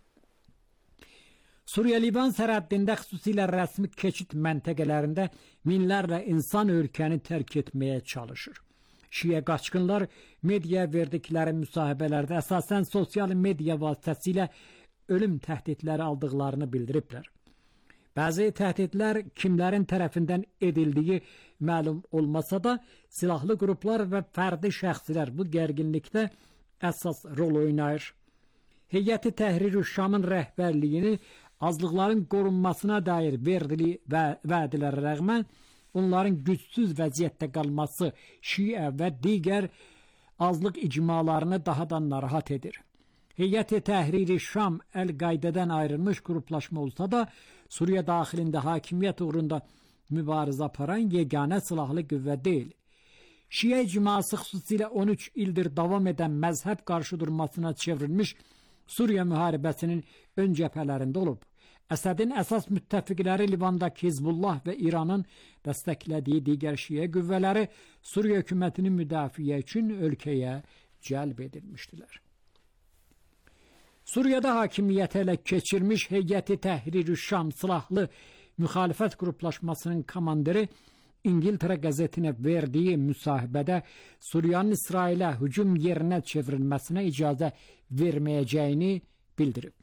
Suriya-Livan sərhəddində xüsusilə rəsmi keçid məntəqələrində minlərlə insan ölkəni tərk etməyə çalışır. Şiə qaçqınlar mediaya verdikləri müsahibələrdə əsasən sosial media vasitəsilə ölüm təhdidləri aldıqlarını bildiriblər. Bəzi təhdidlər kimlərin tərəfindən edildiyi məlum olmasa da, silahlı qruplar və fərdi şəxslər bu gərginlikdə əsas rol oynayır. Heyəti Təhrir-ü-Şamın rəhbərliyini azlıqların qorunmasına dair verdiyi vədlərə rəğmən onların gücsüz vəziyyətdə qalması şiə və digər azlıq icmalarını daha da narahat edir. Heyəti Təhrir-i-Şam Əl-Qaidədən ayrılmış qruplaşma olsa da, Suriya daxilində hakimiyyət uğrunda mübarizə aparan yeganə silahlı qüvvə deyil. Şiə icması xüsusilə 13 ildir davam edən məzhəb qarşıdurmasına çevrilmiş Suriya müharibəsinin ön cəbhələrində olub. Əsədin əsas müttəfiqləri Livandakı Hizbullah və İranın dəstəklədiyi digər şiə qüvvələri Suriya hökumətinin müdafiə üçün ölkəyə cəlb edilmişdilər. Suriyada hakimiyyəti ələ keçirmiş Heyəti Təhrir-ü-Şam silahlı müxalifət qruplaşmasının komandiri İngiltərə qəzetinə verdiyi müsahibədə Suriyanın İsrailə hücum yerinə çevrilməsinə icazə verməyəcəyini bildirib.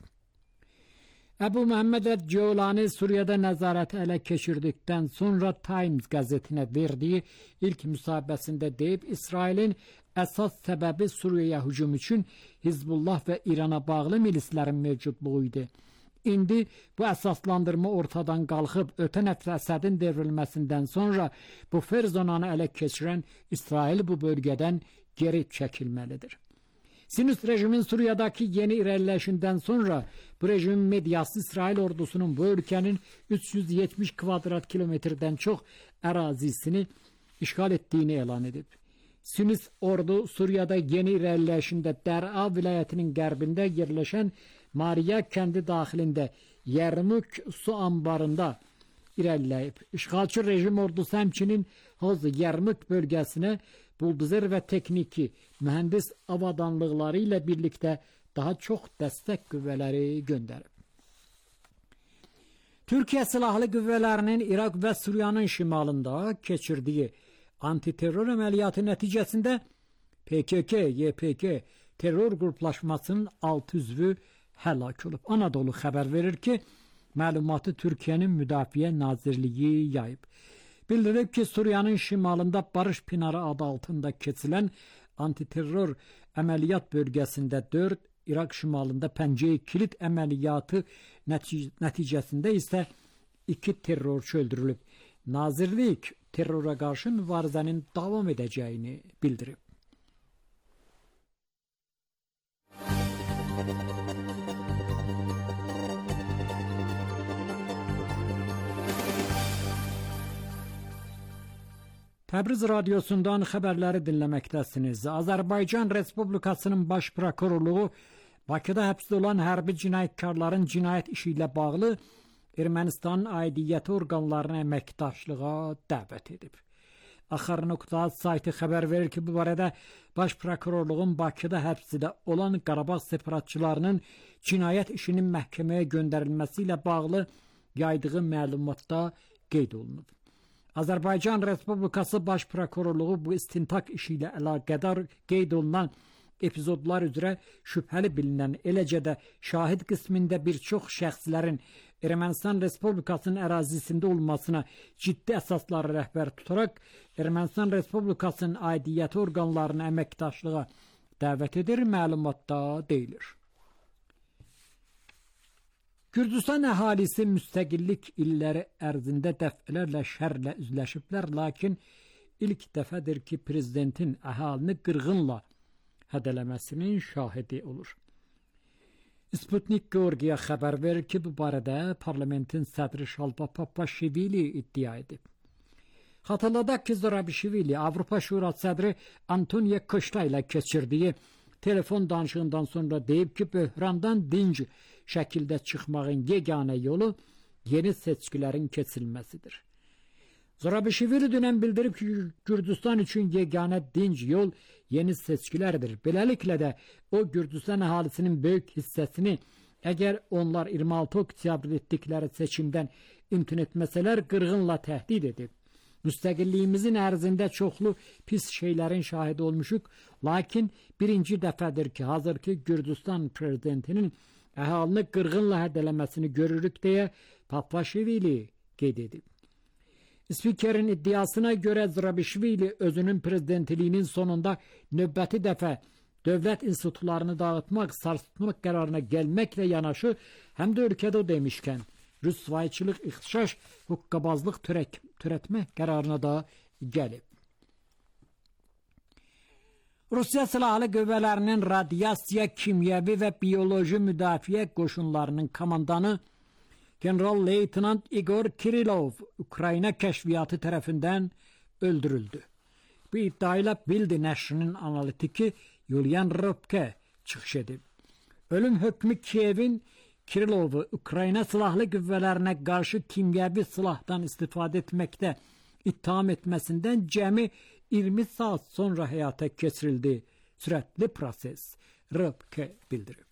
Əbu Məhəmməd Əl-Cəulani Suriyada nəzarəti ələ keçirdikdən sonra Times qəzetinə verdiyi ilk müsahibəsində deyib, İsrailin əsas səbəbi Suriyaya hücum üçün Hizbullah və İrana bağlı milislərin mövcudluğu idi. İndi bu əsaslandırma ortadan qalxıb, ötən həftə Əsədin devrilməsindən sonra bu fer zonanı ələ keçirən İsrail bu bölgədən geri çəkilməlidir. Siyonist rejimin Suriye'deki yeni ilerleyişinden sonra bu rejimin medyası İsrail ordusunun bu ülkenin 370 kvadrat kilometreden çok arazisini işgal ettiğini elan edip, Siyonist ordu Suriye'de yeni ilerleyişinde Der'a vilayetinin qərbində yerleşen Mariya kendi dahilinde Yermük su ambarında ilerleyip, işgalçı rejim ordusu həmçinin Yermük bölgesine buldozer ve tekniki mühendis avadanlıqları ile birlikte daha çok destek qüvvələri gönderip. Türkiye Silahlı Qüvvələrinin Irak ve Suriye'nin şimalında geçirdiği antiterör əməliyyatı nəticəsində PKK-YPG terör qruplaşmasının 6 üzvü həlak olub. Anadolu xəbər verir ki, məlumatı Türkiye'nin Müdafiə Nazirliyi yayıb. Bildirib ki, Suriye'nin şimalında Barış Pinarı adı altında keçilən antiterör əməliyyat bölgesinde 4, Irak şimalında Pəncəyi Kilit əməliyyatı nəticəsində isə 2 terrorçu öldürülüb. Nazirlik terrora qarşı mübarizənin davam edəcəyini bildirib. Təbriz radyosundan xəbərləri dinləməkdəsiniz. Azərbaycan Respublikasının baş prokurorluğu Bakıda həbsdə olan hərbi cinayətkarların cinayət işi ilə bağlı Ermənistanın aidiyyəti orqanlarına əməkdaşlığa dəvət edib. Axar.az saytı xəbər verir ki, bu barədə baş prokurorluğun Bakıda həbsdə olan Qarabağ separatçılarının cinayət işinin məhkəməyə göndərilməsi ilə bağlı yaydığı məlumatda qeyd olunub. Azərbaycan Respublikası Baş Prokurorluğu bu istintaq işi ilə əlaqədar qeyd olunan epizodlar üzrə şübhəli bilinən, eləcə də şahid qismində bir çox şəxslərin Ermənistan Respublikasının ərazisində olmasına ciddi əsasları rəhbər tutaraq Ermənistan Respublikasının aidiyyəti orqanlarına əməkdaşlığa dəvət edir, məlumatda deyilir. Gürcüstan əhalisi müstəqillik illəri ərzində dəfələrlə şərlə üzləşiblər, lakin ilk dəfədir ki, prezidentin əhalini qırğınla hədələməsinin şahidi olur. Sputnik Georgiya xəbər verir ki, bu barədə parlamentin sədri Şalpa Papaşvili iddia edib. Xatırladaq ki, Zurabishvili Avropa Şurası sədri Antonio Costa ilə keçirdiyi telefon danışığından sonra deyib ki, böhrandan dinc şəkildə çıxmağın yeganə yolu yeni seçkilərin keçilməsidir. Zurabishvili dünən bildirib ki, Gürcüstan üçün yeganə dinc yol yeni seçkilərdir. Beləliklə də o Gürcüstan əhalisinin böyük hissəsini əgər onlar 26 oktyabr etdikləri seçimdən imtina etməsələr qırğınla təhdid edib. Müstəqilliyimizin ərzində çoxlu pis şeylərin şahidi olmuşuq, lakin birinci dəfədir ki, hazırki Gürcüstan prezidentinin əhalini qırğınla hədələməsini görürük deyə Papaşvili qeyd edib. Spikerin iddiasına görə Zurabishvili özünün prezidentliyinin sonunda növbəti dəfə dövlət institutlarını dağıtmaq, sarsıtmaq qərarına gəlməklə yanaşı, həm də ölkədə o demişkən, rüsvayçılıq, ixtişaş, huqqabazlıq törətmə qərarına da gəlib. Rusiya Silahlı Qüvvələrinin radiasiya, kimyəvi və bioloji müdafiə qoşunlarının komandanı General-Leytenant Igor Kirilov Ukrayna kəşfiyyatı tərəfindən öldürüldü. Bu iddiayla Bildi nəşrinin analitiki Yulian Röpke çıxış edib. Ölüm hökmü Kiyevin Kirilovu Ukrayna Silahlı Qüvvələrinə qarşı kimyəvi silahdan istifadə etməkdə ittiham etməsindən cəmi 20 saat sonra həyata keçirildi. Sürətli proses, Röpke bildirib.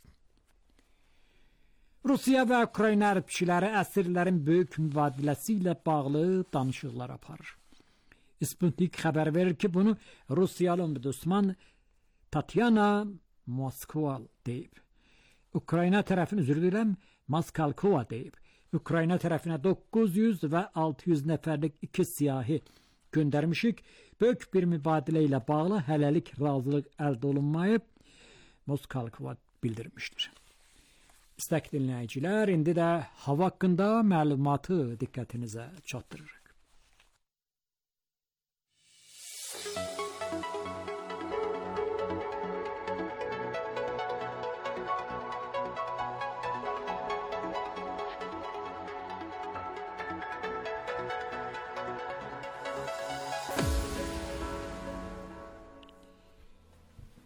Rusiya və Ukrayna hərbçiləri əsirlərin böyük mübadiləsi ilə bağlı danışıqlar aparır. Sputnik xəbər verir ki, bunu Rusiyalı ombudsman Tatyana Moskval deyib. Ukrayna tərəfin üzr diləm, Maskalkova deyib. Ukrayna tərəfinə 900 və 600 nəfərlik 2 siyahi göndərmişik. Böyük bir mübadilə ilə bağlı hələlik razılıq əldə olunmayıb, Maskalkova bildirmişdir. İstək dinləyicilər, indi də hava haqqında məlumatı diqqətinizə çatdırırıq.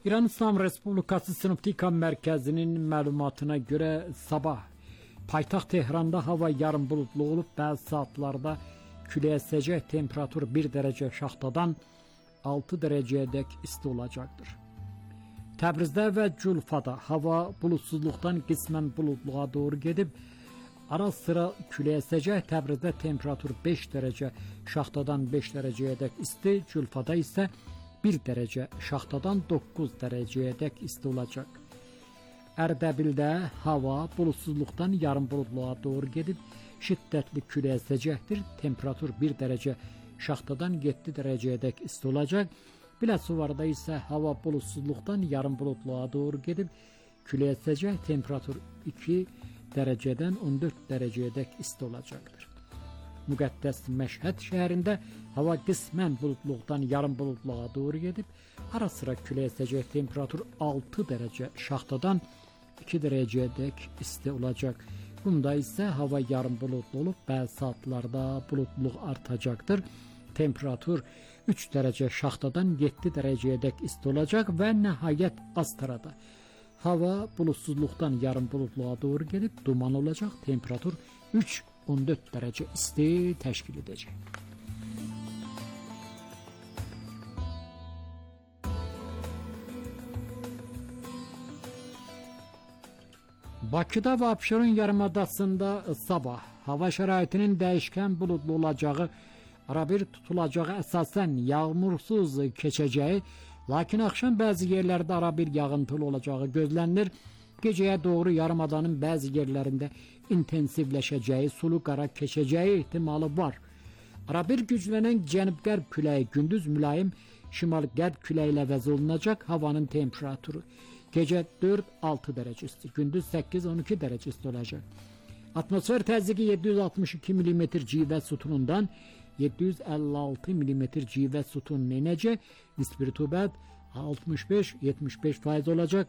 İran İslam Respublikası Sinoptika Mərkəzinin məlumatına görə sabah paytaxt Tehranda hava yarım bulutlu olub, bəzi saatlarda küləyə əsəcək, temperatur 1 dərəcə şaxtadan 6 dərəcəyədək isti olacaqdır. Təbrizdə və Culfada hava bulutsuzluqdan qismən bulutluğa doğru gedib, ara sıra küləyə əsəcək. Təbrizdə temperatur 5 dərəcə şaxtadan 5 dərəcəyədək isti, Culfada isə 1 dərəcə şaxtadan 9 dərəcəyədək isti olacaq. Ərdəbildə hava bulutsuzluqdan yarım bulutluğa doğru gedib, şiddətli küləyə əsəcəkdir. Temperatur 1 dərəcə şaxtadan 7 dərəcəyədək isti olacaq. Biləsuvarda isə hava bulutsuzluqdan yarım bulutluğa doğru gedib, küləyə əsəcək. Temperatur 2 dərəcədən 14 dərəcəyədək isti olacaqdır. Müqəddəs Məşhəd şəhərində hava qismən bulutluqdan yarım bulutluğa doğru gedib, ara sıra küləyə əsəcək. Temperatur 6 dərəcə şaxtadan 2 dərəcəyədək isti olacaq. Bunda isə hava yarım bulutlu olub, bəzi saatlarda bulutluluq artacaqdır. Temperatur 3 dərəcə şaxtadan 7 dərəcəyədək isti olacaq və nəhayət Astarada hava bulutsuzluqdan yarım bulutluğa doğru gedib, duman olacaq. Temperatur 3-14 dərəcə isti təşkil edəcək. Bakıda və Abşeron yarımadasında sabah hava şəraitinin dəyişkən bulutlu olacağı, arabir tutulacağı, əsasən yağmursuz keçəcəyi, lakin axşam bəzi yerlərdə arabir yağıntılı olacağı gözlənilir. Gecəyə doğru yarımadanın bəzi yerlərində intensivləşəcəyi, sulu qara keçəcəyi ehtimalı var. Arabir güclənən cənub-qərb küləyi gündüz mülayim şimal-qərb küləyi ilə əvəz olunacaq. Havanın temperaturu gecə 4-6 dərəcə isti, gündüz 8-12 dərəcə isti olacaq. Atmosfer təzyiqi 762 mm civə sütunundan 756 mm civə sütununa enəcək. Nisbi rütubət 65-75% olacaq.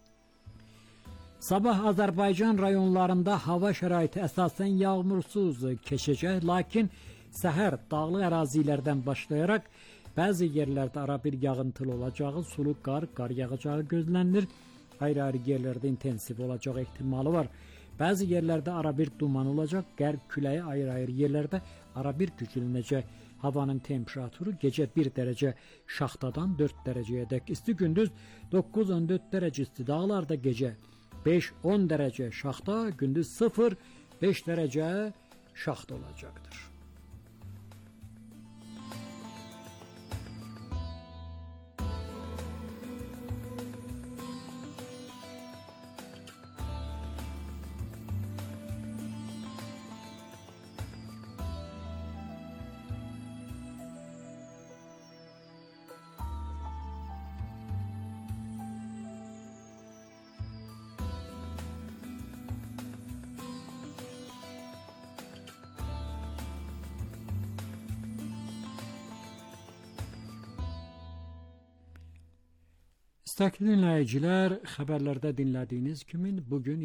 Sabah Azərbaycan rayonlarında hava şəraiti əsasən yağmursuz keçəcək, lakin səhər dağlıq ərazilərdən başlayaraq bəzi yerlərdə arabir yağıntılı olacağı, sulu qar yağacağı gözlənilir. Ayrı-ayrı yerlərdə intensiv olacağı ehtimalı var. Bəzi yerlərdə arabir duman olacaq, qərb küləyi ayrı-ayrı yerlərdə arabir güclənəcək. Havanın temperaturu gecə 1 dərəcə şaxtadan 4 dərəcəyədək isti, gündüz 9-14 dərəcə isti, dağlarda gecə 5-10 dərəcə şaxta, gündüz 0-5 dərəcə şaxta olacaqdır. İstəkli dinləyicilər, xəbərlərdə dinlədiyiniz kimi bugün